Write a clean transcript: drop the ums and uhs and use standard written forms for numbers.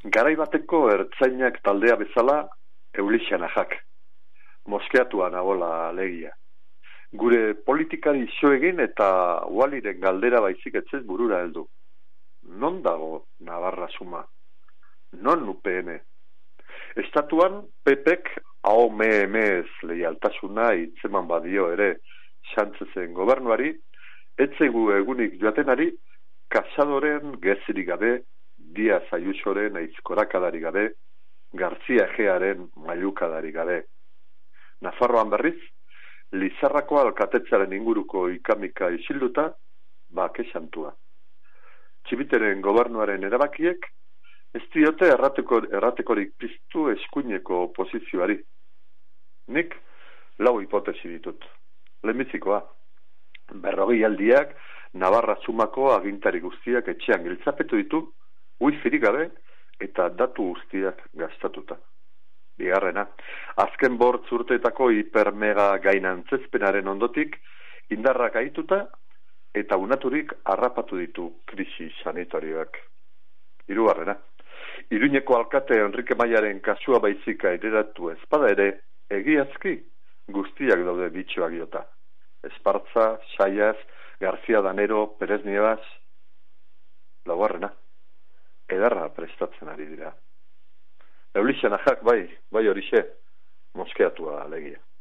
Garaibateko ertzainak taldea bezala Eulixanajak. Moskeatua nagola alegia. Gure politikari iso egin eta Waliren galdera baizik etzez burura heldu. Non dago Navarra suma? Non UPN? Estatuan PPek AOMMez leialtasuna hitzeman badio ere Sánchezen gobernuari, etzegu egunik joatenari, Casadoren gezirik gabe, Díaz Ayusoren aizkorakadari gabe, García Egearen mailukadari gabe. Nafarroan berriz, Lizarrako alkatetzaren inguruko ikamika isilduta, bake santua. Txibiteren gobernuaren erabakiek, ez diote erratekorik piztu eskuineko oposizioari. Nik 4 hipotesi ditut. Lehenbizikoa, 40 aldiak Navarra sumako agintari guztiak etxean giltzapetu ditu, wifirik gabe eta datu guztiak gastatuta. Bigarrena, azken 5 urteetako hipermega gainantzezpenaren ondotik indarrak gaituta eta unaturik harrapatu ditu krisi sanitarioak. Hirugarrena, Iruñeko alkate Enrique Maiaren kasua baizik aireratu ezpada ere, egiazki guztiak daude bitxoak jota. Espartza, Saias, García Danero, Pérez Nievas. Laugarrena, edarra prestatzen ari dira. Eulixanajak bai horixe, moskeatua alegia.